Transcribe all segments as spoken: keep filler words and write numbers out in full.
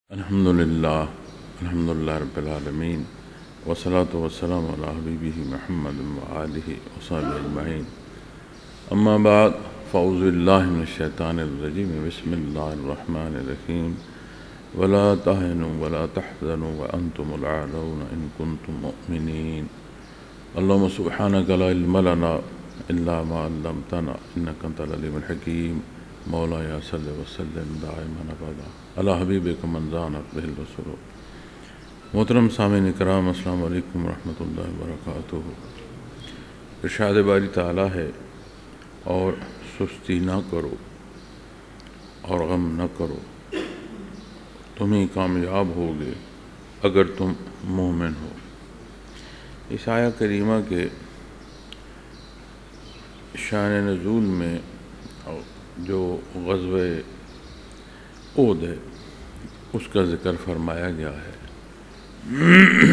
الحمدللہ الحمدللہ رب العالمین والصلاة والسلام علی حبیبہ محمد وآلہ وصحبہ اجمعین اما بعد فاعوذ باللہ من الشیطان الرجیم بسم اللہ الرحمن الرحیم ولا تہنوا ولا تحزنوا وانتم الاعلون ان کنتم مؤمنین اللہم سبحانک لا علم لنا الا ما علمتنا انک انت العلیم الحکیم مولا یا صلی وسلم دائما ابدا علی حبیبک من زانت بہ البصر۔ محترم سامعین کرام، السلام علیکم ورحمۃ اللہ وبرکاتہ۔ ارشاد باری تعالیٰ ہے، اور سستی نہ کرو اور غم نہ کرو، تم ہی کامیاب ہوگے اگر تم مومن ہو۔ اس آیہ کریمہ کے شان نزول میں جو غزوہ احد ہے اس کا ذکر فرمایا گیا ہے،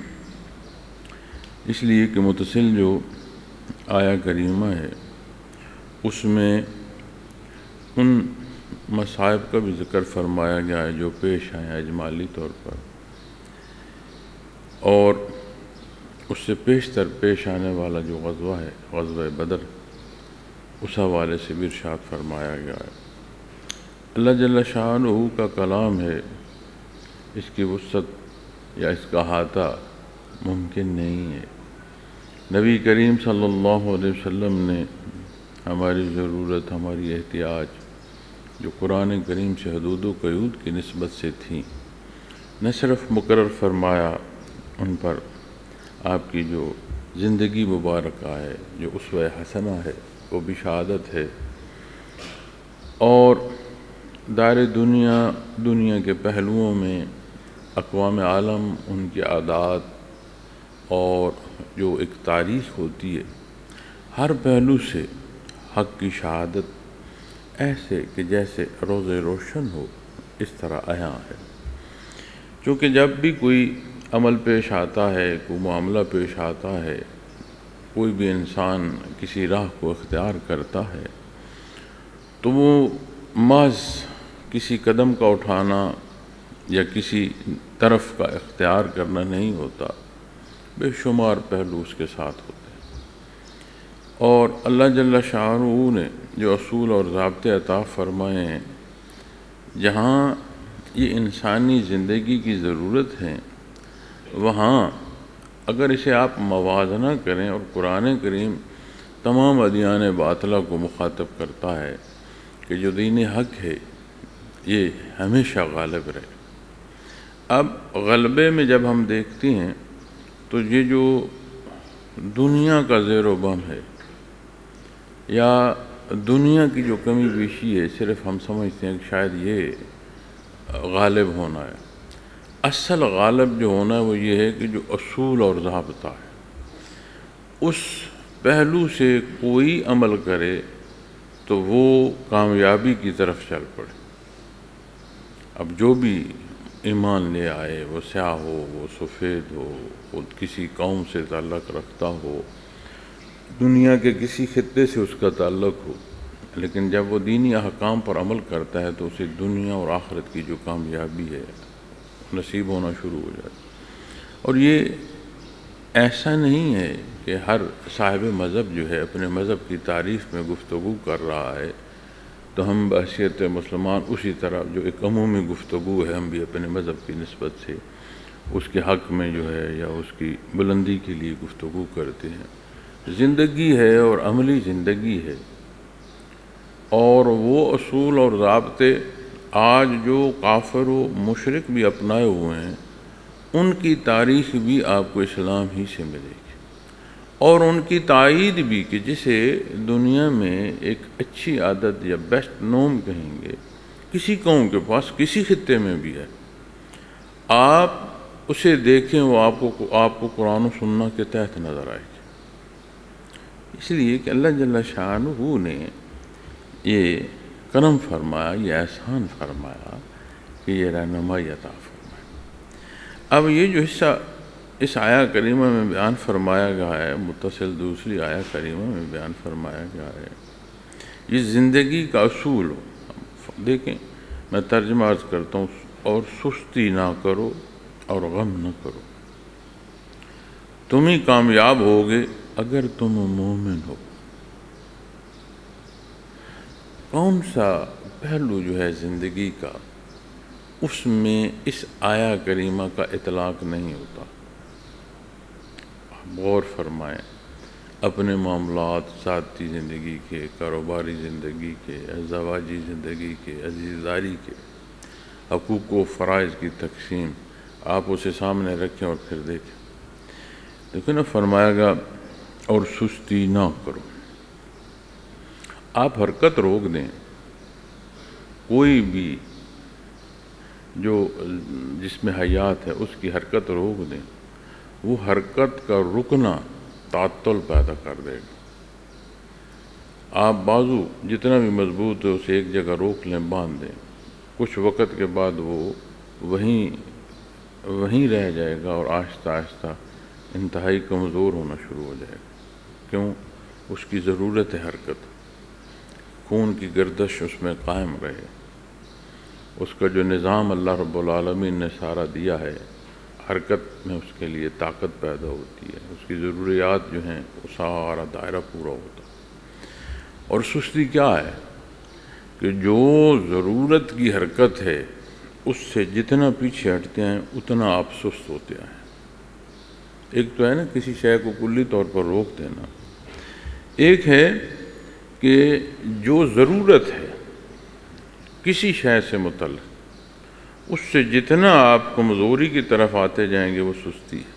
اس لیے کہ متصل جو آیہ کریمہ ہے اس میں ان مصائب کا بھی ذکر فرمایا گیا ہے جو پیش آئے اجمالی طور پر، اور اس سے پیشتر پیش آنے والا جو غزوہ ہے غزوہ بدر، اس حوالے سے بھی ارشاد فرمایا گیا ہے۔ اللہ جل شانہ کا کلام ہے، اس کی وسعت یا اس کا احاطہ ممکن نہیں ہے۔ نبی کریم صلی اللہ علیہ وسلم نے ہماری ضرورت، ہماری احتیاج جو قرآن کریم سے حدود و قیود کی نسبت سے تھیں، نہ صرف مقرر فرمایا، ان پر آپ کی جو زندگی مبارکہ ہے، جو اسوہ حسنہ ہے، وہ بھی شہادت ہے، اور دار دنیا دنیا کے پہلوؤں میں اقوام عالم، ان کی عادات اور جو ایک تاریخ ہوتی ہے، ہر پہلو سے حق کی شہادت ایسے کہ جیسے روز روشن ہو، اس طرح عیاں ہے۔ چونکہ جب بھی کوئی عمل پیش آتا ہے، کوئی معاملہ پیش آتا ہے، کوئی بھی انسان کسی راہ کو اختیار کرتا ہے، تو وہ محض کسی قدم کا اٹھانا یا کسی طرف کا اختیار کرنا نہیں ہوتا، بے شمار پہلو اس کے ساتھ ہوتے ہیں۔ اور اللہ جل شانہ نے جو اصول اور ضابطے عطا فرمائے ہیں، جہاں یہ انسانی زندگی کی ضرورت ہے، وہاں اگر اسے آپ موازنہ کریں، اور قرآن کریم تمام ادیان باطلہ کو مخاطب کرتا ہے کہ جو دین حق ہے یہ ہمیشہ غالب رہے۔ اب غلبے میں جب ہم دیکھتے ہیں تو یہ جو دنیا کا زیر و بم ہے یا دنیا کی جو کمی بیشی ہے، صرف ہم سمجھتے ہیں کہ شاید یہ غالب ہونا ہے۔ اصل غالب جو ہونا ہے وہ یہ ہے کہ جو اصول اور ضابطہ ہے، اس پہلو سے کوئی عمل کرے تو وہ کامیابی کی طرف چل پڑے۔ اب جو بھی ایمان لے آئے، وہ سیاہ ہو، وہ سفید ہو، وہ کسی قوم سے تعلق رکھتا ہو، دنیا کے کسی خطے سے اس کا تعلق ہو، لیکن جب وہ دینی احکام پر عمل کرتا ہے تو اسے دنیا اور آخرت کی جو کامیابی ہے نصیب ہونا شروع ہو جاتی۔ اور یہ ایسا نہیں ہے کہ ہر صاحب مذہب جو ہے اپنے مذہب کی تعریف میں گفتگو کر رہا ہے تو ہم بحیثیت مسلمان اسی طرح جو ایک عمومی گفتگو ہے، ہم بھی اپنے مذہب کی نسبت سے اس کے حق میں جو ہے یا اس کی بلندی کے لیے گفتگو کرتے ہیں۔ زندگی ہے اور عملی زندگی ہے، اور وہ اصول اور ضابطے آج جو کافر و مشرک بھی اپنائے ہوئے ہیں، ان کی تاریخ بھی آپ کو اسلام ہی سے ملے گی، اور ان کی تائید بھی کہ جسے دنیا میں ایک اچھی عادت یا بیسٹ نوم کہیں گے، کسی قوم کے پاس کسی خطے میں بھی ہے، آپ اسے دیکھیں وہ آپ کو آپ کو قرآن و سنت کے تحت نظر آئے گی۔ اس لیے کہ اللہ جل شانہ نے یہ کرم فرمایا، یہ احسان فرمایا کہ یہ رہنمائی عطا فرمایا۔ اب یہ جو حصہ اس آیہ کریمہ میں بیان فرمایا گیا ہے، متصل دوسری آیہ کریمہ میں بیان فرمایا گیا ہے، یہ زندگی کا اصول ہو۔ دیکھیں، میں ترجمہ عرض کرتا ہوں اور سستی نہ کرو اور غم نہ کرو، تم ہی کامیاب ہوگے اگر تم مومن ہو۔ کون سا پہلو جو ہے زندگی کا اس میں اس آیا کریمہ کا اطلاق نہیں ہوتا؟ غور فرمائیں، اپنے معاملات، ذاتی زندگی کے، کاروباری زندگی کے، ازدواجی زندگی کے، عزیزداری کے، حقوق و فرائض کی تقسیم آپ اسے سامنے رکھیں اور پھر دیکھیں۔ لیکن اب فرمایا گا اور سستی نہ کرو۔ آپ حرکت روک دیں، کوئی بھی جو جس میں حیات ہے اس کی حرکت روک دیں، وہ حرکت کا رکنا تعطل پیدا کر دے گا۔ آپ بازو جتنا بھی مضبوط ہے اسے ایک جگہ روک لیں، باندھ دیں، کچھ وقت کے بعد وہ وہیں وہیں رہ جائے گا اور آہستہ آہستہ انتہائی کمزور ہونا شروع ہو جائے گا۔ کیوں؟ اس کی ضرورت ہے حرکت، خون کی گردش اس میں قائم رہے، اس کا جو نظام اللہ رب العالمین نے سارا دیا ہے، حرکت میں اس کے لیے طاقت پیدا ہوتی ہے، اس کی ضروریات جو ہیں وہ سارا دائرہ پورا ہوتا ہے۔ اور سستی کیا ہے کہ جو ضرورت کی حرکت ہے اس سے جتنا پیچھے ہٹتے ہیں اتنا آپ سست ہوتے ہیں۔ ایک تو ہے نا کسی شے کو کلی طور پر روک دینا، ایک ہے کہ جو ضرورت ہے کسی شے سے متعلق اس سے جتنا آپ کمزوری کی طرف آتے جائیں گے وہ سستی ہے۔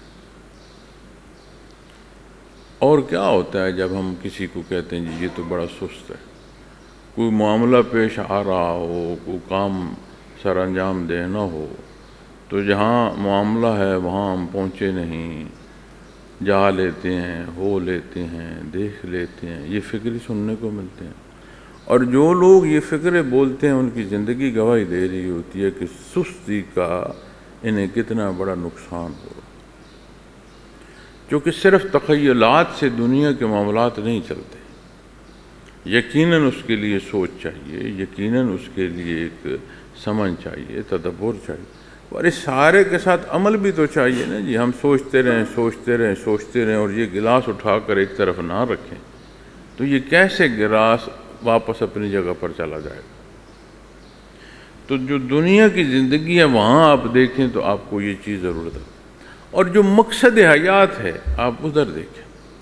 اور کیا ہوتا ہے جب ہم کسی کو کہتے ہیں جی یہ تو بڑا سست ہے، کوئی معاملہ پیش آ رہا ہو، کوئی کام سر انجام دینا ہو، تو جہاں معاملہ ہے وہاں ہم پہنچے نہیں، جا لیتے ہیں، ہو لیتے ہیں، دیکھ لیتے ہیں، یہ فکری سننے کو ملتے ہیں۔ اور جو لوگ یہ فکرے بولتے ہیں ان کی زندگی گواہی دے رہی ہوتی ہے کہ سستی کا انہیں کتنا بڑا نقصان ہو، کیونکہ صرف تخیلات سے دنیا کے معاملات نہیں چلتے، یقیناً اس کے لیے سوچ چاہیے، یقیناً اس کے لیے ایک سمجھ چاہیے، تدبر چاہیے، اور اس سارے کے ساتھ عمل بھی تو چاہیے نا جی۔ ہم سوچتے رہیں سوچتے رہیں سوچتے رہیں اور یہ گلاس اٹھا کر ایک طرف نہ رکھیں تو یہ کیسے گلاس واپس اپنی جگہ پر چلا جائے گا؟ تو جو دنیا کی زندگی ہے وہاں آپ دیکھیں تو آپ کو یہ چیز ضرورت ہے، اور جو مقصد حیات ہے آپ ادھر دیکھیں۔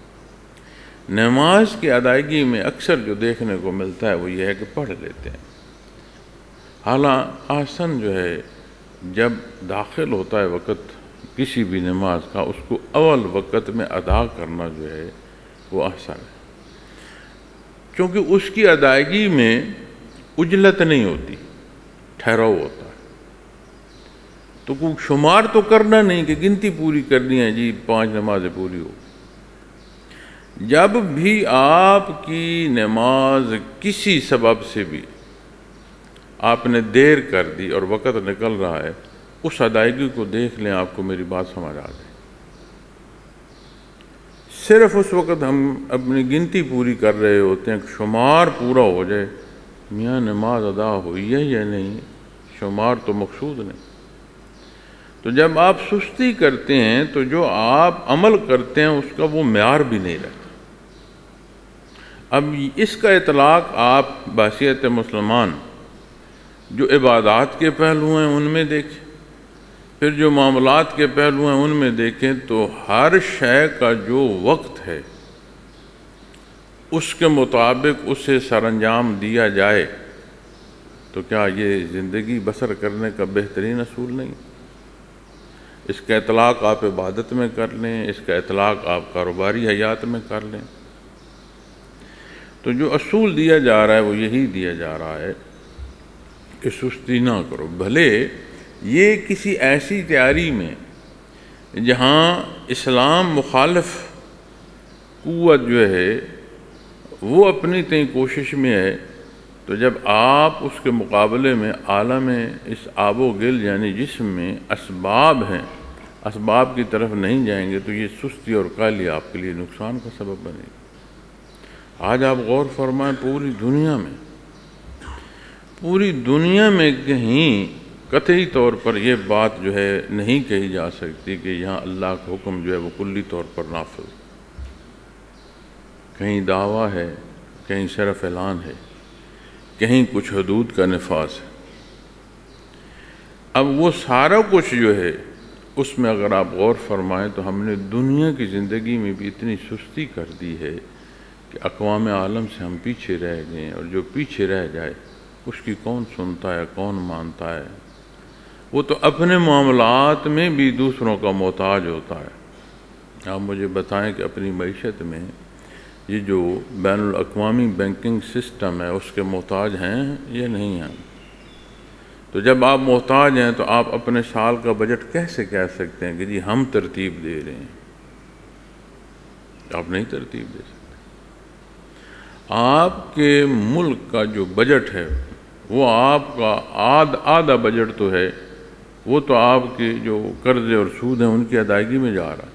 نماز کی ادائیگی میں اکثر جو دیکھنے کو ملتا ہے وہ یہ ہے کہ پڑھ لیتے ہیں، حالانکہ آسن جو ہے جب داخل ہوتا ہے وقت کسی بھی نماز کا اس کو اول وقت میں ادا کرنا جو ہے وہ آسان ہے، کیونکہ اس کی ادائیگی میں عجلت نہیں ہوتی، ٹھہراؤ ہوتا ہے۔ تو کوئی شمار تو کرنا نہیں کہ گنتی پوری کرنی ہے جی پانچ نمازیں پوری ہو۔ جب بھی آپ کی نماز کسی سبب سے بھی آپ نے دیر کر دی اور وقت نکل رہا ہے، اس ادائیگی کو دیکھ لیں، آپ کو میری بات سمجھ آ جائے۔ صرف اس وقت ہم اپنی گنتی پوری کر رہے ہوتے ہیں، شمار پورا ہو جائے، میاں نماز ادا ہوئی ہے یا نہیں، شمار تو مقصود نہیں۔ تو جب آپ سستی کرتے ہیں تو جو آپ عمل کرتے ہیں اس کا وہ معیار بھی نہیں رہتا۔ اب اس کا اطلاق آپ بحیثیت مسلمان جو عبادات کے پہلو ہیں ان میں دیکھیں، پھر جو معاملات کے پہلو ہیں ان میں دیکھیں، تو ہر شے کا جو وقت ہے اس کے مطابق اسے سر انجام دیا جائے تو کیا یہ زندگی بسر کرنے کا بہترین اصول نہیں؟ اس کا اطلاق آپ عبادت میں کر لیں، اس کا اطلاق آپ کاروباری حیات میں کر لیں، تو جو اصول دیا جا رہا ہے وہ یہی دیا جا رہا ہے کہ سستی نہ کرو۔ بھلے یہ کسی ایسی تیاری میں جہاں اسلام مخالف قوت جو ہے وہ اپنی تئیں کوشش میں ہے، تو جب آپ اس کے مقابلے میں عالم اس آب و گل یعنی جسم میں اسباب ہیں، اسباب کی طرف نہیں جائیں گے تو یہ سستی اور کاہلی آپ کے لیے نقصان کا سبب بنے گی۔ آج آپ غور فرمائیں، پوری دنیا میں پوری دنیا میں کہیں قطعی طور پر یہ بات جو ہے نہیں کہی جا سکتی کہ یہاں اللہ کا حکم جو ہے وہ کلی طور پر نافذ، کہیں دعویٰ ہے، کہیں صرف اعلان ہے، کہیں کچھ حدود کا نفاذ ہے۔ اب وہ سارا کچھ جو ہے اس میں اگر آپ غور فرمائیں تو ہم نے دنیا کی زندگی میں بھی اتنی سستی کر دی ہے کہ اقوام عالم سے ہم پیچھے رہ گئے، اور جو پیچھے رہ جائے اس کی کون سنتا ہے، کون مانتا ہے؟ وہ تو اپنے معاملات میں بھی دوسروں کا محتاج ہوتا ہے۔ آپ مجھے بتائیں کہ اپنی معیشت میں یہ جو بین الاقوامی بینکنگ سسٹم ہے اس کے محتاج ہیں یا نہیں ہیں؟ تو جب آپ محتاج ہیں تو آپ اپنے سال کا بجٹ کیسے کہہ سکتے ہیں کہ جی ہم ترتیب دے رہے ہیں؟ آپ نہیں ترتیب دے سکتے۔ آپ کے ملک کا جو بجٹ ہے وہ آپ کا آدھ آدھا بجٹ تو ہے، وہ تو آپ کے جو قرضے اور سود ہیں ان کی ادائیگی میں جا رہا ہے۔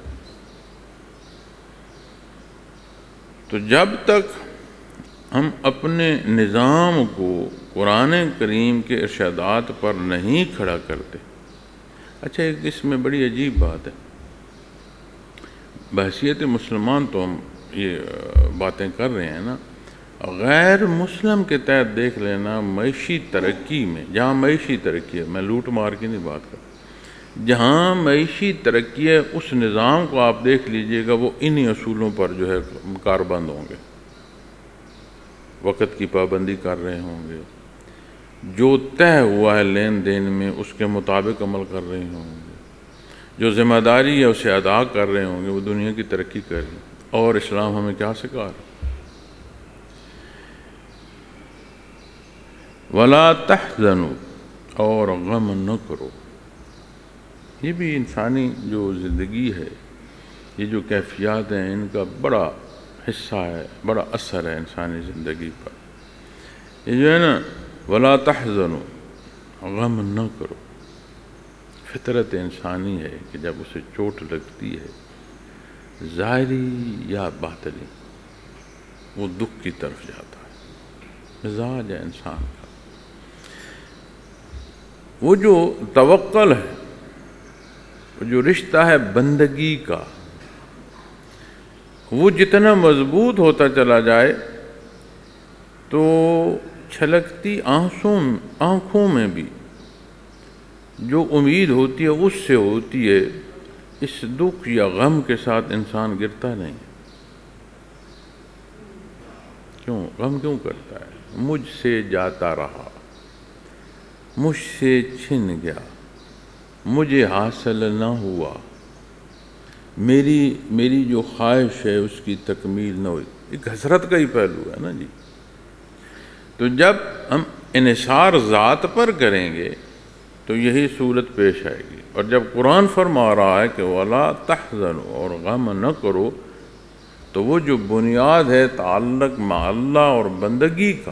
تو جب تک ہم اپنے نظام کو قرآن کریم کے ارشادات پر نہیں کھڑا کرتے، اچھا ایک اس میں بڑی عجیب بات ہے، بحیثیت مسلمان تو ہم یہ باتیں کر رہے ہیں نا، غیر مسلم کے تحت دیکھ لینا معاشی ترقی میں، جہاں معاشی ترقی ہے، میں لوٹ مار کی نہیں بات کر، جہاں معاشی ترقی ہے اس نظام کو آپ دیکھ لیجئے گا، وہ انہی اصولوں پر جو ہے کاربند ہوں گے، وقت کی پابندی کر رہے ہوں گے، جو طے ہوا ہے لین دین میں اس کے مطابق عمل کر رہے ہوں گے، جو ذمہ داری ہے اسے ادا کر رہے ہوں گے، وہ دنیا کی ترقی کر رہے ہیں۔ اور اسلام ہمیں کیا سکھا رہا ہے؟ وَلَا تَحْزَنُوا، اور غم نہ کرو۔ یہ بھی انسانی جو زندگی ہے، یہ جو کیفیات ہیں، ان کا بڑا حصہ ہے، بڑا اثر ہے انسانی زندگی پر۔ یہ جو ہے نا وَلَا تَحْزَنُوا، غم نہ کرو، فطرت انسانی ہے کہ جب اسے چوٹ لگتی ہے ظاہری یا باطنی وہ دکھ کی طرف جاتا ہے، مزاج ہے انسان کا۔ وہ جو توکل ہے، وہ جو رشتہ ہے بندگی کا، وہ جتنا مضبوط ہوتا چلا جائے تو چھلکتی آنسوں آنکھوں میں بھی جو امید ہوتی ہے اس سے ہوتی ہے، اس دکھ یا غم کے ساتھ انسان گرتا نہیں۔ کیوں غم کیوں کرتا ہے؟ مجھ سے جاتا رہا، مجھ سے چھن گیا، مجھے حاصل نہ ہوا، میری میری جو خواہش ہے اس کی تکمیل نہ ہوئی۔ ایک حسرت کا ہی پہلو ہے نا جی۔ تو جب ہم انحصار ذات پر کریں گے تو یہی صورت پیش آئے گی، اور جب قرآن فرما رہا ہے کہ وَلَا تَحْزَنُوا، اور غم نہ کرو، تو وہ جو بنیاد ہے تعلق مع اللہ اور بندگی کا،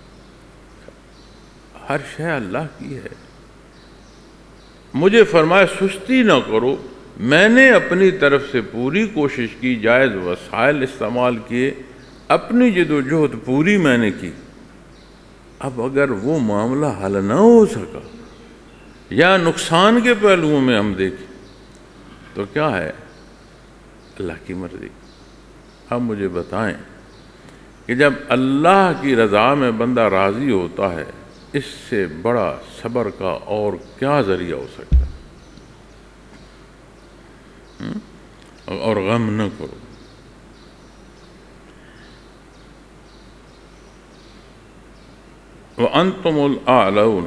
ہر شے اللہ کی ہے۔ مجھے فرمایا سستی نہ کرو، میں نے اپنی طرف سے پوری کوشش کی، جائز وسائل استعمال کیے، اپنی جد و جہد پوری میں نے کی۔ اب اگر وہ معاملہ حل نہ ہو سکا یا نقصان کے پہلوؤں میں ہم دیکھیں تو کیا ہے؟ اللہ کی مرضی۔ اب مجھے بتائیں کہ جب اللہ کی رضا میں بندہ راضی ہوتا ہے، اس سے بڑا صبر کا اور کیا ذریعہ ہو سکتا ہے؟ اور غم نہ کرو۔ وَأَنْتُمُ الْأَعْلَوْنَ،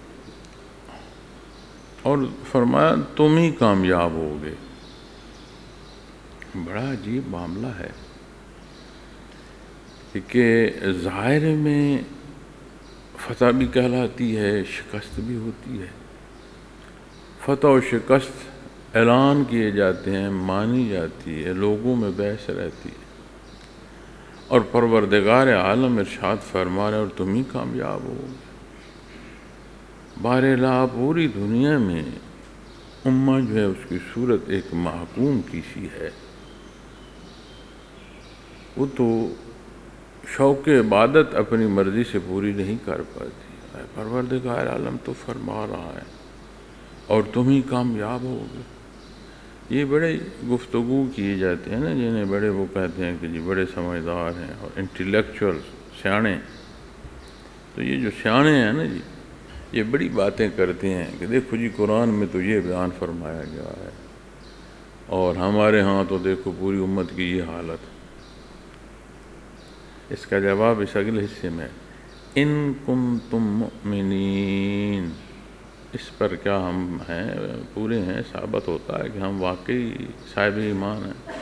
اور فرمایا تم ہی کامیاب ہوگے۔ بڑا عجیب معاملہ ہے کہ ظاہر میں فتح بھی کہلاتی ہے، شکست بھی ہوتی ہے۔ فتح و شکست اعلان کیے جاتے ہیں، مانی جاتی ہے، لوگوں میں بحث رہتی ہے، اور پروردگار عالم ارشاد فرما رہے اور تم ہی کامیاب ہوگے۔ بہرحال پوری دنیا میں امہ جو ہے اس کی صورت ایک محکوم کی سی ہے، وہ تو شوق عبادت اپنی مرضی سے پوری نہیں کر پاتی۔ پروردگار عالم تو فرما رہا ہے اور تم ہی کامیاب ہوگے۔ یہ بڑے گفتگو کیے جاتے ہیں نا، جنہیں بڑے وہ کہتے ہیں کہ جی بڑے سمجھدار ہیں اور انٹلیکچوئل سیانے، تو یہ جو سیانے ہیں نا جی، یہ بڑی باتیں کرتے ہیں کہ دیکھو جی قرآن میں تو یہ بیان فرمایا گیا ہے، اور ہمارے ہاں تو دیکھو پوری امت کی یہ حالت۔ اس کا جواب اس اگلے حصے میں، ان کنتم مؤمنین، اس پر کیا ہم ہیں پورے ہیں، ثابت ہوتا ہے کہ ہم واقعی صاحب ایمان ہیں۔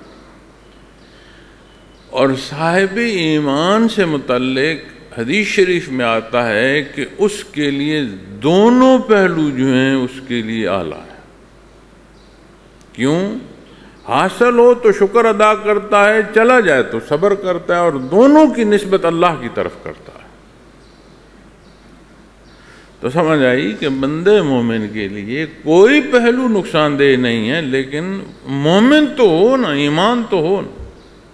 اور صاحب ایمان سے متعلق حدیث شریف میں آتا ہے کہ اس کے لیے دونوں پہلو جو ہیں اس کے لیے اعلیٰ ہے۔ کیوں؟ حاصل ہو تو شکر ادا کرتا ہے، چلا جائے تو صبر کرتا ہے، اور دونوں کی نسبت اللہ کی طرف کرتا ہے۔ تو سمجھ آئی کہ بندے مومن کے لیے کوئی پہلو نقصان دہ نہیں ہے، لیکن مومن تو ہو نا، ایمان تو ہو نا۔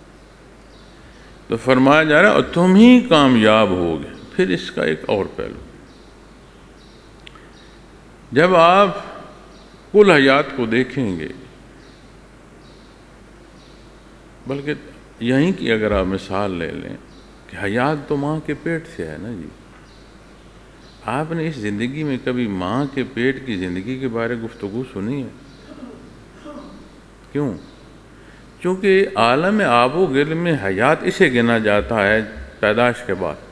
تو فرمایا جا رہا ہے اور تم ہی کامیاب ہوگے۔ پھر اس کا ایک اور پہلو، جب آپ کل حیات کو دیکھیں گے، بلکہ یہیں کی اگر آپ مثال لے لیں کہ حیات تو ماں کے پیٹ سے ہے نا جی، آپ نے اس زندگی میں کبھی ماں کے پیٹ کی زندگی کے بارے گفتگو سنی ہے؟ کیوں؟ چونکہ عالم آب و گل میں حیات اسے گنا جاتا ہے پیدائش کے بعد،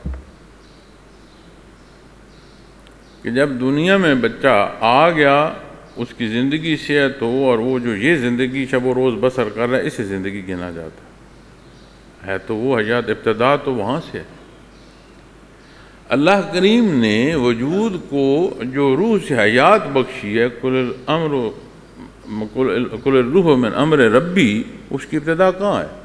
کہ جب دنیا میں بچہ آ گیا، اس کی زندگی صحت ہو، اور وہ جو یہ زندگی شب و روز بسر کر رہا ہے، اسے زندگی گنا جاتا ہے۔ ہے تو وہ حیات، ابتدا تو وہاں سے ہے۔ اللہ کریم نے وجود کو جو روح سے حیات بخشی ہے، کل الامر کل الروح من امر ربی، اس کی ابتدا کہاں ہے؟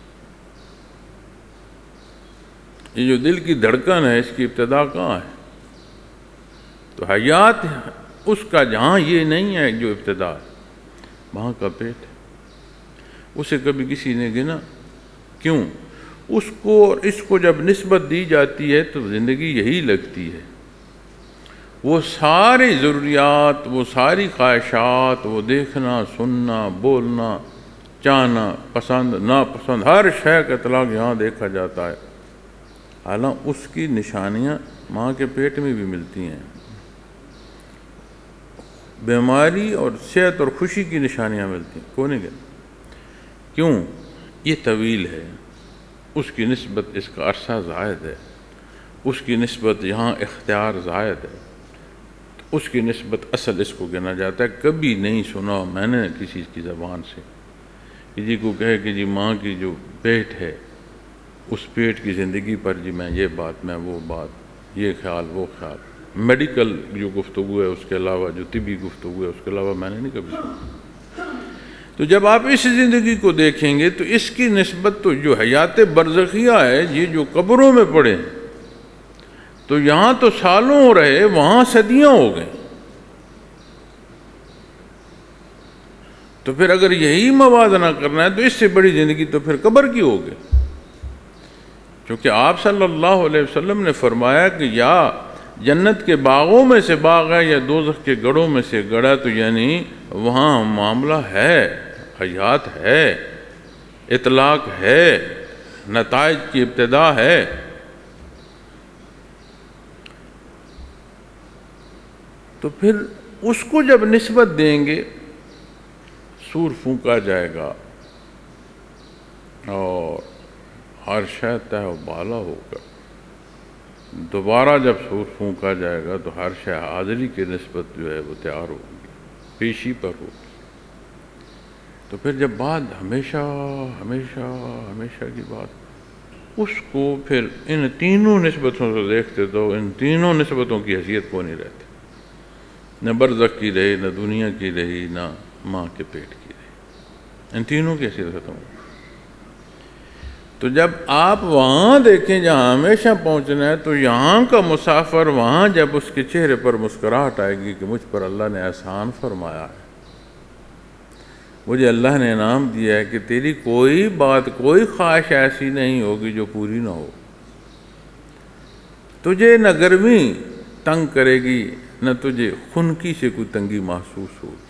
یہ جو دل کی دھڑکن ہے، اس کی ابتدا کہاں ہے؟ تو حیات اس کا جہاں یہ نہیں ہے جو ابتدا ہے، وہاں کا پیٹ ہے۔ اسے کبھی کسی نے گنا؟ کیوں؟ اس کو اور اس کو جب نسبت دی جاتی ہے تو زندگی یہی لگتی ہے۔ وہ ساری ضروریات، وہ ساری خواہشات، وہ دیکھنا، سننا، بولنا، چاہنا، پسند، ناپسند، ہر شے کا اطلاق یہاں دیکھا جاتا ہے۔ حالانکہ اس کی نشانیاں ماں کے پیٹ میں بھی ملتی ہیں، بیماری اور صحت اور خوشی کی نشانیاں ملتی ہیں، کون ہے؟ کیوں؟ یہ طویل ہے، اس کی نسبت اس کا عرصہ زائد ہے، اس کی نسبت یہاں اختیار زائد ہے، اس کی نسبت اصل اس کو گنا جاتا ہے۔ کبھی نہیں سنا میں نے کسی کی زبان سے کہ جی کو کہے کہ جی ماں کی جو پیٹ ہے، اس پیٹ کی زندگی پر جی میں یہ بات، میں وہ بات، یہ خیال، وہ خیال، میڈیکل جو گفتگو ہے اس کے علاوہ، جو طبی گفتگو ہے اس کے علاوہ میں نے نہیں کبھی سنا۔ تو جب آپ اس زندگی کو دیکھیں گے تو اس کی نسبت تو جو حیات برزخیہ ہے، یہ جو قبروں میں پڑے ہیں، تو یہاں تو سالوں ہو رہے، وہاں صدیاں ہو گئے۔ تو پھر اگر یہی موازنہ کرنا ہے تو اس سے بڑی زندگی تو پھر قبر کی ہوگی، کیونکہ آپ صلی اللہ علیہ وسلم نے فرمایا کہ یا جنت کے باغوں میں سے باغ ہے یا دوزخ کے گڑھوں میں سے گڑھا، تو یعنی وہاں معاملہ ہے، حیات ہے، اطلاق ہے، نتائج کی ابتدا ہے۔ تو پھر اس کو جب نسبت دیں گے، سور پھونکا جائے گا اور ہر شے تہ و بالا ہوگا، دوبارہ جب سور پھونکا جائے گا تو ہر شے حاضری کی نسبت جو ہے وہ تیار ہوگی، پیشی پر ہوگی۔ تو پھر جب بات ہمیشہ ہمیشہ ہمیشہ کی بات، اس کو پھر ان تینوں نسبتوں سے دیکھتے تو ان تینوں نسبتوں کی حیثیت کو نہیں رہتی، نہ برزخ کی رہی، نہ دنیا کی رہی، نہ ماں کے پیٹ کی رہی، ان تینوں کی حیثیت ختم ہو۔ تو جب آپ وہاں دیکھیں جہاں ہمیشہ پہنچنا ہے، تو یہاں کا مسافر وہاں جب اس کے چہرے پر مسکراہٹ آئے گی کہ مجھ پر اللہ نے احسان فرمایا ہے، مجھے اللہ نے انعام دیا ہے کہ تیری کوئی بات، کوئی خواہش ایسی نہیں ہوگی جو پوری نہ ہو، تجھے نہ گرمی تنگ کرے گی، نہ تجھے خنکی سے کوئی تنگی محسوس ہوگی۔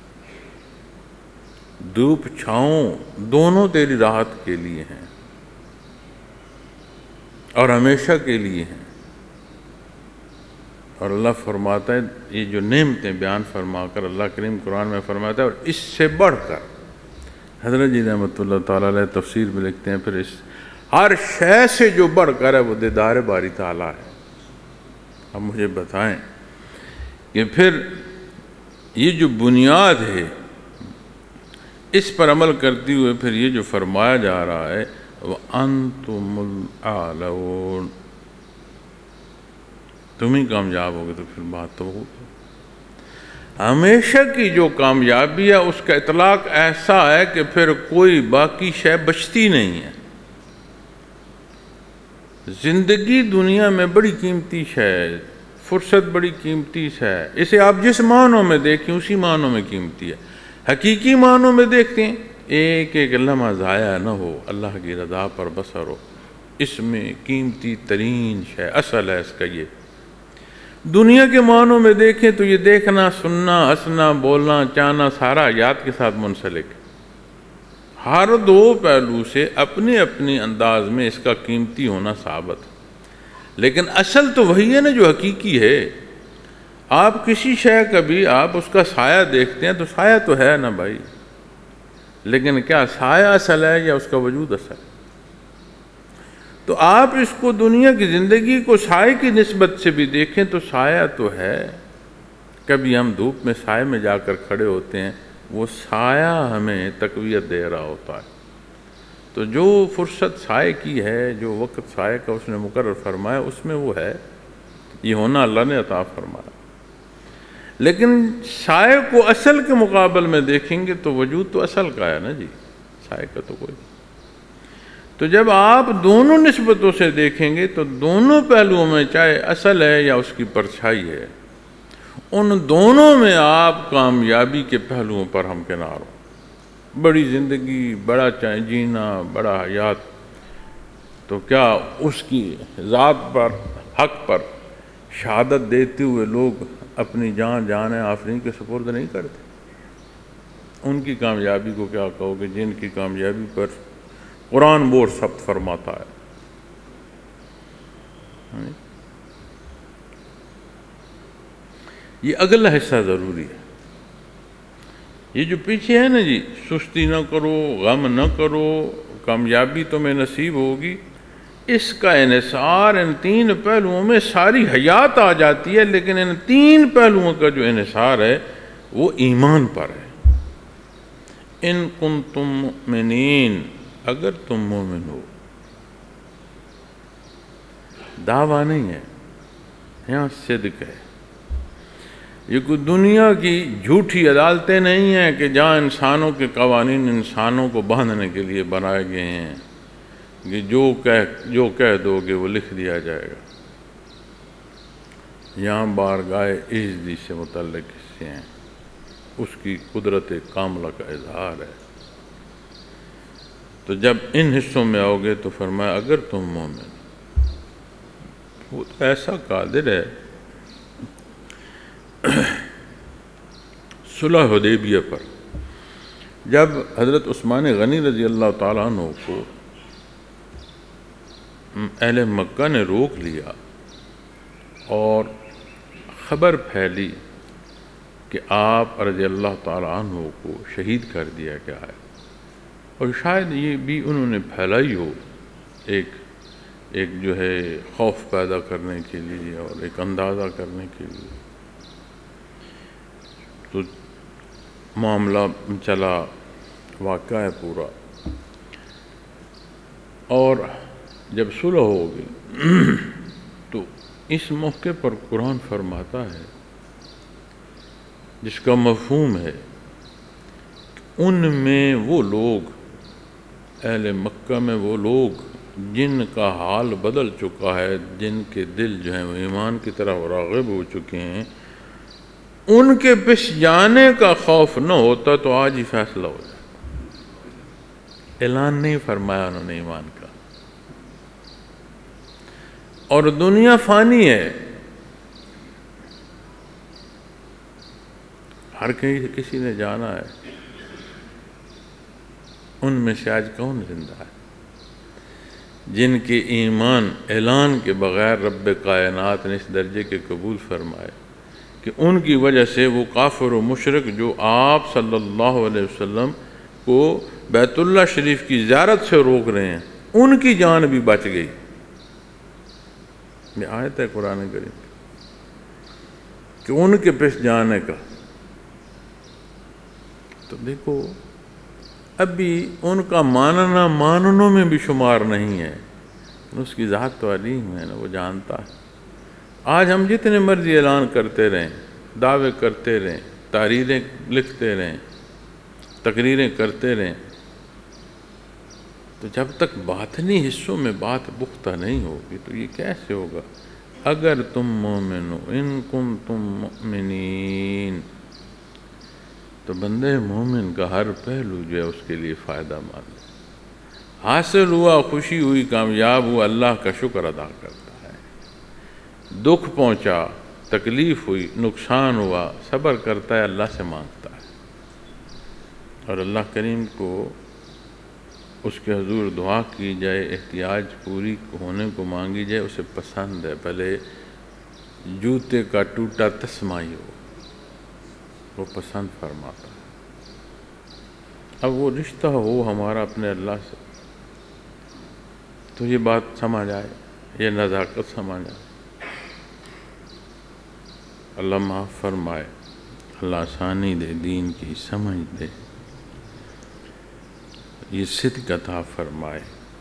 دھوپ چھاؤں دونوں تیری راحت کے لیے ہیں اور ہمیشہ کے لیے ہیں۔ اور اللہ فرماتا ہے، یہ جو نعمتیں بیان فرما کر اللہ کریم قرآن میں فرماتا ہے، اور اس سے بڑھ کر حضرت جی رحمۃ اللہ تعالیٰ علیہ تفسیر میں لکھتے ہیں، پھر اس ہر شے سے جو بڑھ کر ہے وہ دیدار باری تعالیٰ ہے۔ اب مجھے بتائیں کہ پھر یہ جو بنیاد ہے اس پر عمل کرتے ہوئے پھر یہ جو فرمایا جا رہا ہے وَأَنْتُمُ الْأَعْلَوْنَ، تم ہی کامیاب ہوگے، تو پھر بات تو ہوگی۔ ہمیشہ کی جو کامیابی ہے اس کا اطلاق ایسا ہے کہ پھر کوئی باقی شے بچتی نہیں ہے۔ زندگی دنیا میں بڑی قیمتی شے ہے، فرصت بڑی قیمتی شے ہے، اسے آپ جس معنوں میں دیکھیں اسی معنوں میں قیمتی ہے۔ حقیقی معنوں میں دیکھتے ہیں ایک ایک لمحہ ضائع نہ ہو، اللہ کی رضا پر بسر ہو، اس میں قیمتی ترین شے اصل ہے اس کا یہ۔ دنیا کے معنوں میں دیکھیں تو یہ دیکھنا، سننا، ہنسنا، بولنا، چاہنا سارا حیات کے ساتھ منسلک ہے۔ ہر دو پہلو سے اپنے اپنے انداز میں اس کا قیمتی ہونا ثابت ہے، لیکن اصل تو وہی ہے نا جو حقیقی ہے۔ آپ کسی شے کا بھی آپ اس کا سایہ دیکھتے ہیں تو سایہ تو ہے نا بھائی، لیکن کیا سایہ اصل ہے یا اس کا وجود اصل ہے؟ تو آپ اس کو دنیا کی زندگی کو سائے کی نسبت سے بھی دیکھیں تو سایہ تو ہے۔ کبھی ہم دھوپ میں سائے میں جا کر کھڑے ہوتے ہیں، وہ سایہ ہمیں تقویت دے رہا ہوتا ہے۔ تو جو فرصت سائے کی ہے، جو وقت سائے کا اس نے مقرر فرمایا، اس میں وہ ہے، یہ ہونا اللہ نے عطا فرمایا۔ لیکن سائے کو اصل کے مقابل میں دیکھیں گے تو وجود تو اصل کا ہے نا جی، سائے کا تو کوئی۔ تو جب آپ دونوں نسبتوں سے دیکھیں گے تو دونوں پہلوؤں میں، چاہے اصل ہے یا اس کی پرچھائی ہے، ان دونوں میں آپ کامیابی کے پہلوؤں پر ہمکنار ہو۔ بڑی زندگی، بڑا چاہے جینا، بڑا حیات، تو کیا اس کی ذات پر، حق پر شہادت دیتے ہوئے لوگ اپنی جان جان آفرین کے سپرد نہیں کرتے؟ ان کی کامیابی کو کیا کہو گے جن کی کامیابی پر قرآن بور ثبت فرماتا ہے۔ یہ اگلا حصہ ضروری ہے۔ یہ جو پیچھے ہے نا جی، سستی نہ کرو، غم نہ کرو، کامیابی تمہیں نصیب ہوگی، اس کا انحصار ان تین پہلوؤں میں ساری حیات آ جاتی ہے، لیکن ان تین پہلوؤں کا جو انحصار ہے وہ ایمان پر ہے۔ ان کنتم مؤمنین، اگر تم مومن ہو، دعویٰ نہیں ہے یہاں، صدق ہے۔ یہ کوئی دنیا کی جھوٹی عدالتیں نہیں ہیں کہ جہاں انسانوں کے قوانین انسانوں کو باندھنے کے لیے بنائے گئے ہیں کہ جو کہہ جو کہہ دو گے وہ لکھ دیا جائے گا۔ یہاں بارگاہ عزتی سے متعلق حصے ہیں، اس کی قدرت کاملہ کا اظہار ہے۔ تو جب ان حصوں میں آؤ گے تو فرمایا اگر تم مومن، وہ ایسا قادر ہے۔ صلح حدیبیہ پر جب حضرت عثمان غنی رضی اللہ تعالیٰ عنہ کو اہل مکہ نے روک لیا اور خبر پھیلی کہ آپ رضی اللہ تعالیٰ عنہ کو شہید کر دیا گیا ہے، اور شاید یہ بھی انہوں نے پھیلائی ہو ایک ایک جو ہے خوف پیدا کرنے کے لیے اور ایک اندازہ کرنے کے لیے، تو معاملہ چلا، واقعہ ہے پورا۔ اور جب صلح ہو گئی تو اس موقع پر قرآن فرماتا ہے، جس کا مفہوم ہے ان میں وہ لوگ، اہل مکہ میں وہ لوگ جن کا حال بدل چکا ہے، جن کے دل جو ہیں وہ ایمان کی طرف راغب ہو چکے ہیں، ان کے پس جانے کا خوف نہ ہوتا تو آج ہی فیصلہ ہو جائے۔ اعلان نہیں فرمایا انہوں نے ایمان کا۔ اور دنیا فانی ہے، ہر کہیں کسی نے جانا ہے، ان میں سے آج کون زندہ ہے جن کے ایمان اعلان کے بغیر رب کائنات نے اس درجے کے قبول فرمائے کہ ان کی وجہ سے وہ کافر و مشرک جو آپ صلی اللہ علیہ وسلم کو بیت اللہ شریف کی زیارت سے روک رہے ہیں، ان کی جان بھی بچ گئی۔ یہ آیت ہے قرآن کریم کہ ان کے پیچھے جانے کا۔ تو دیکھو ابھی ان کا ماننا ماننوں میں بھی شمار نہیں ہے، اس کی ذات تو علیم ہے نا، وہ جانتا ہے۔ آج ہم جتنے مرضی اعلان کرتے رہیں، دعوے کرتے رہیں، تحریریں لکھتے رہیں، تقریریں کرتے رہیں، تو جب تک باطنی حصوں میں بات پختہ نہیں ہوگی تو یہ کیسے ہوگا؟ اگر تم مومن ہو، ان کنتم مؤمنین، تو بندے مومن کا ہر پہلو جو ہے اس کے لیے فائدہ مند ہے۔ حاصل ہوا، خوشی ہوئی، کامیاب ہوا، اللہ کا شکر ادا کرتا ہے۔ دکھ پہنچا، تکلیف ہوئی، نقصان ہوا، صبر کرتا ہے، اللہ سے مانگتا ہے، اور اللہ کریم کو اس کے حضور دعا کی جائے، احتیاج پوری ہونے کو مانگی جائے، اسے پسند ہے، بھلے جوتے کا ٹوٹا تسمہ ہی ہو، وہ پسند فرماتا ہے۔ اب وہ رشتہ ہو ہمارا اپنے اللہ سے تو یہ بات سمجھ آئے، یہ نزاکت سمجھ آئے۔ اللہ معاف فرمائے، اللہ آسانی دے، دین کی سمجھ دے، یہ صدق عطا فرمائے۔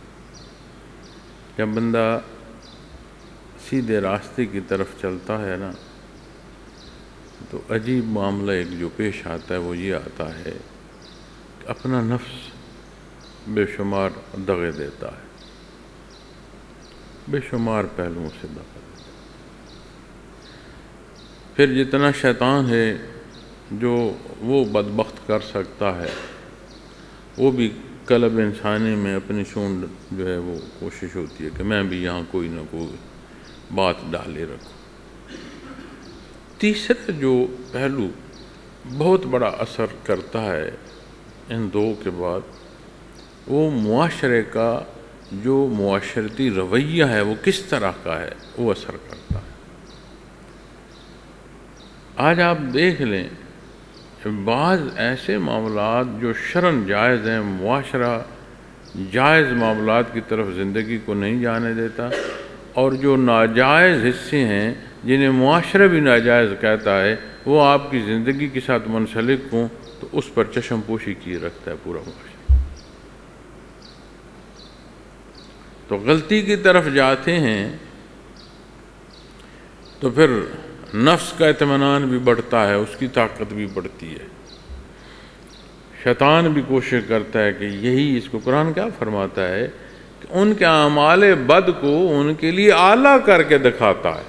جب بندہ سیدھے راستے کی طرف چلتا ہے نا تو عجیب معاملہ ایک جو پیش آتا ہے وہ یہ آتا ہے کہ اپنا نفس بے شمار دغے دیتا ہے، بے شمار پہلوؤں سے دغا دیتا ہے۔ پھر جتنا شیطان ہے جو وہ بدبخت کر سکتا ہے، وہ بھی قلب انسانی میں اپنی سونڈ جو ہے وہ کوشش ہوتی ہے کہ میں بھی یہاں کوئی نہ کوئی بات ڈالے رکھوں۔ تیسرا جو پہلو بہت بڑا اثر کرتا ہے ان دو کے بعد، وہ معاشرے کا جو معاشرتی رویہ ہے وہ کس طرح کا ہے، وہ اثر کرتا ہے۔ آج آپ دیکھ لیں بعض ایسے معاملات جو شرعاً جائز ہیں، معاشرہ جائز معاملات کی طرف زندگی کو نہیں جانے دیتا، اور جو ناجائز حصے ہیں جنہیں معاشرہ بھی ناجائز کہتا ہے وہ آپ کی زندگی کے ساتھ منسلک ہوں تو اس پر چشم پوشی کیے رکھتا ہے پورا معاشرہ۔ تو غلطی کی طرف جاتے ہیں تو پھر نفس کا اطمینان بھی بڑھتا ہے، اس کی طاقت بھی بڑھتی ہے۔ شیطان بھی کوشش کرتا ہے کہ یہی، اس کو قرآن کیا فرماتا ہے کہ ان کے اعمال بد کو ان کے لیے اعلیٰ کر کے دکھاتا ہے۔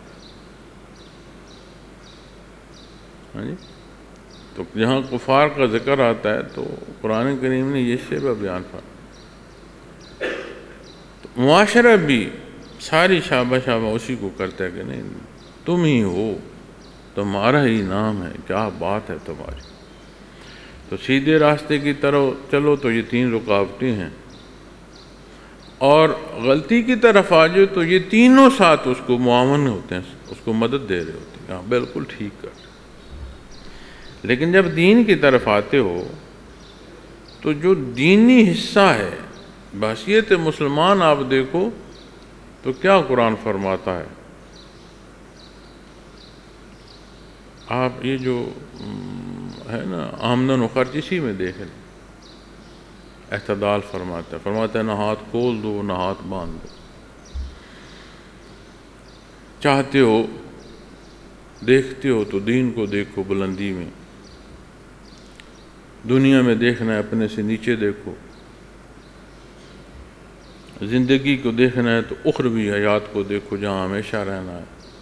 ہاں جی، تو جہاں کفار کا ذکر آتا ہے تو قرآن کریم نے یہ شعبہ بیان فرمایا۔ تو معاشرہ بھی ساری شابہ شابہ اسی کو کرتا ہے کہ نہیں تم ہی ہو، تمہارا ہی نام ہے، کیا بات ہے تمہاری۔ تو سیدھے راستے کی طرف چلو تو یہ تین رکاوٹیں ہیں، اور غلطی کی طرف آ جائے تو یہ تینوں ساتھ اس کو معاون ہوتے ہیں، اس کو مدد دے رہے ہوتے ہیں، ہاں بالکل ٹھیک کر۔ لیکن جب دین کی طرف آتے ہو تو جو دینی حصہ ہے، بحیثیت مسلمان آپ دیکھو تو کیا قرآن فرماتا ہے۔ آپ یہ جو ہے نا آمدن و خرچ، اسی میں دیکھ لیں، اعتدال فرماتا ہے، فرماتا ہے نہ ہاتھ کھول دو نہ ہاتھ باندھ دو۔ چاہتے ہو دیکھتے ہو تو دین کو دیکھو بلندی میں، دنیا میں دیکھنا ہے اپنے سے نیچے دیکھو، زندگی کو دیکھنا ہے تو اخروی حیات کو دیکھو جہاں ہمیشہ رہنا ہے۔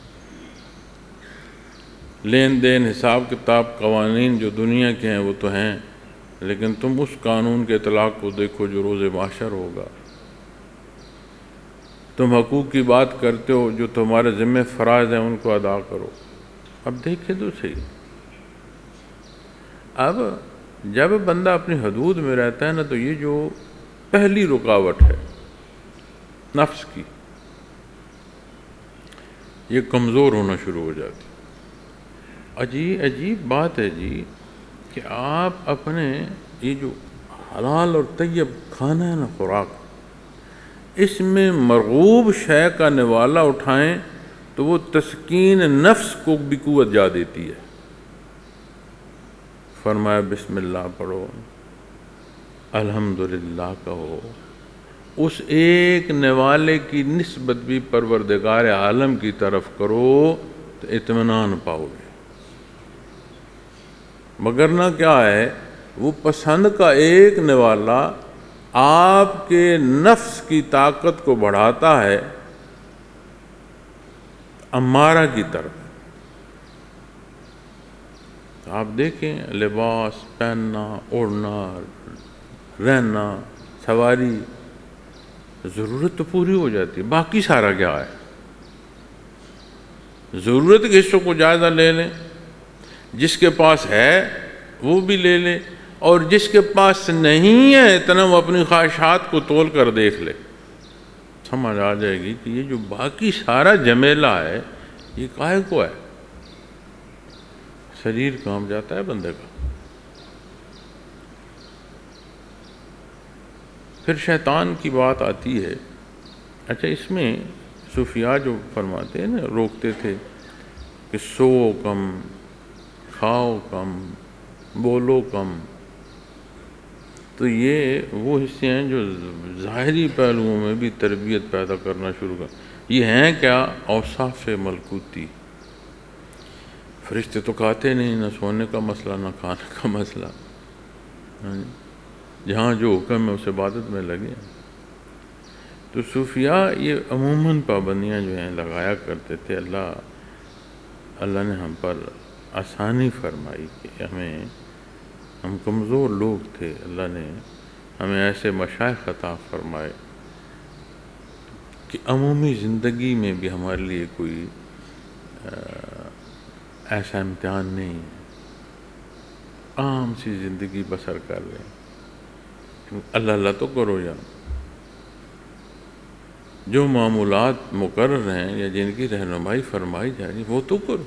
لین دین، حساب کتاب، قوانین جو دنیا کے ہیں وہ تو ہیں، لیکن تم اس قانون کے اطلاق کو دیکھو جو روز محشر ہوگا۔ تم حقوق کی بات کرتے ہو، جو تمہارے ذمہ فرائض ہیں ان کو ادا کرو۔ اب دیکھیں تو صحیح، اب جب بندہ اپنی حدود میں رہتا ہے نا تو یہ جو پہلی رکاوٹ ہے نفس کی، یہ کمزور ہونا شروع ہو جاتی۔ عجیب عجیب بات ہے جی کہ آپ اپنے یہ جو حلال اور طیب کھانا ہے نا، خوراک، اس میں مرغوب شے کا نوالا اٹھائیں تو وہ تسکین نفس کو بھی قوت جا دیتی ہے۔ فرمایا بسم اللہ پڑھو، الحمدللہ کہو، اس ایک نوالے کی نسبت بھی پروردگار عالم کی طرف کرو تو اطمینان پاؤ گے۔ مگر نہ کیا ہے، وہ پسند کا ایک نوالا آپ کے نفس کی طاقت کو بڑھاتا ہے امارہ کی طرف۔ آپ دیکھیں لباس پہننا، اوڑھنا، رہنا، سواری، ضرورت تو پوری ہو جاتی ہے، باقی سارا کیا ہے؟ ضرورت کے حصوں کو جائزہ لے لیں، جس کے پاس ہے وہ بھی لے لے، اور جس کے پاس نہیں ہے اتنا وہ اپنی خواہشات کو تول کر دیکھ لے، سمجھ آ جائے گی کہ یہ جو باقی سارا جمیلہ ہے یہ کاہے کو ہے؟ شریر کام جاتا ہے بندے کا۔ پھر شیطان کی بات آتی ہے۔ اچھا، اس میں صوفیاء جو فرماتے ہیں نا، روکتے تھے کہ سو کم، کھاؤ کم، بولو کم، تو یہ وہ حصے ہیں جو ظاہری پہلوؤں میں بھی تربیت پیدا کرنا شروع کر۔ یہ ہیں کیا؟ اوصاف ملکوتی۔ فرشتے تو کھاتے نہیں، نہ سونے کا مسئلہ نہ کھانے کا مسئلہ، جہاں جو حکم ہے اس عبادت میں لگے۔ تو صوفیاء یہ عموماً پابندیاں جو ہیں لگایا کرتے تھے۔ اللہ اللہ نے ہم پر آسانی فرمائی کہ ہمیں، ہم کمزور لوگ تھے، اللہ نے ہمیں ایسے مشائخ عطا فرمائے کہ عمومی زندگی میں بھی ہمارے لیے کوئی ایسا امتحان نہیں ہے، عام سی زندگی بسر کر رہے ہیں۔ اللہ اللہ تو کرو یا جو معمولات مقرر ہیں یا جن کی رہنمائی فرمائی جا رہی وہ تو کرو۔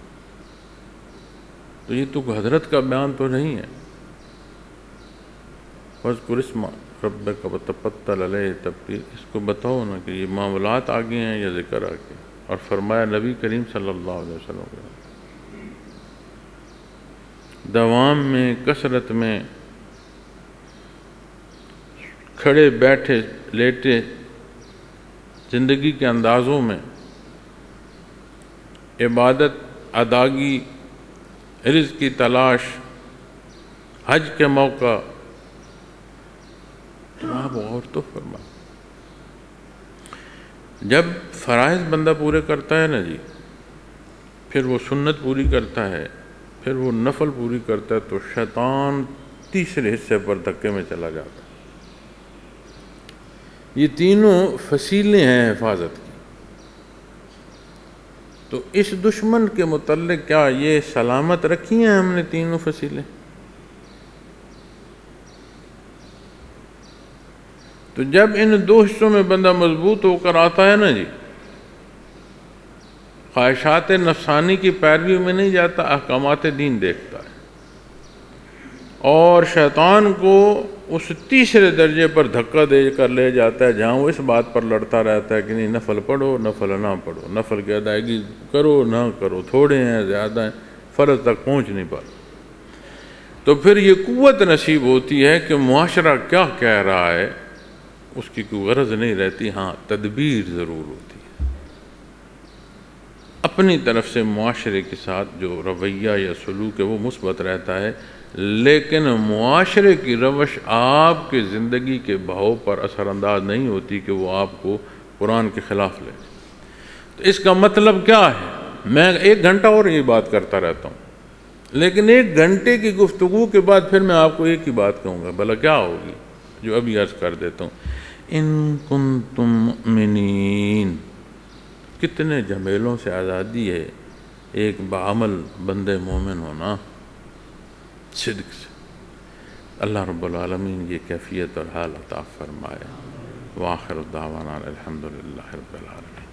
تو یہ تو حضرت کا بیان تو نہیں ہے۔ وَاذْكُرِ اسْمَ رَبِّكَ وَتَبَتَّلْ إِلَيْهِ تَبْتِيلًا، اس کو بتاؤ نا کہ یہ معاملات آگے ہیں یا ذکر آگے۔ اور فرمایا نبی کریم صلی اللہ علیہ وسلم کے دوام میں، کثرت میں، کھڑے بیٹھے لیٹے زندگی کے اندازوں میں، عبادت، ادائیگی، رزق کی تلاش، حج کے موقع، تو آپ غور تو فرما۔ جب فرائض بندہ پورے کرتا ہے نا جی، پھر وہ سنت پوری کرتا ہے، پھر وہ نفل پوری کرتا ہے، تو شیطان تیسرے حصے پر دھکے میں چلا جاتا ہے۔ یہ تینوں فصیلیں ہیں حفاظت کی۔ تو اس دشمن کے متعلق کیا یہ سلامت رکھی ہیں ہم نے تینوں فصیلیں؟ تو جب ان دو حصوں میں بندہ مضبوط ہو کر آتا ہے نا جی، خواہشات نفسانی کی پیروی میں نہیں جاتا، احکامات دین دیکھتا ہے، اور شیطان کو اس تیسرے درجے پر دھکا دے کر لے جاتا ہے جہاں وہ اس بات پر لڑتا رہتا ہے کہ نہیں نفل پڑھو، نفل نہ پڑھو، نفل کی ادائیگی کرو نہ کرو، تھوڑے ہیں زیادہ ہیں، فرض تک پہنچ نہیں پاتا۔ تو پھر یہ قوت نصیب ہوتی ہے کہ معاشرہ کیا کہہ رہا ہے اس کی کوئی غرض نہیں رہتی، ہاں تدبیر ضرور ہوتی ہے۔ اپنی طرف سے معاشرے کے ساتھ جو رویہ یا سلوک ہے وہ مثبت رہتا ہے، لیکن معاشرے کی روش آپ کے زندگی کے بہاؤ پر اثر انداز نہیں ہوتی کہ وہ آپ کو قرآن کے خلاف لے۔ تو اس کا مطلب کیا ہے؟ میں ایک گھنٹہ اور یہ بات کرتا رہتا ہوں، لیکن ایک گھنٹے کی گفتگو کے بعد پھر میں آپ کو ایک ہی بات کہوں گا، بھلا کیا ہوگی؟ جو ابھی عرض کر دیتا ہوں، ان کنتم مؤمنین۔ کتنے جھمیلوں سے آزادی ہے ایک بعمل بندے مومن ہونا، صدق سے۔ اللہ رب العالمین یہ کیفیت اور حال عطا فرمائے۔ وآخر دعوانا الحمدللہ رب العالمین۔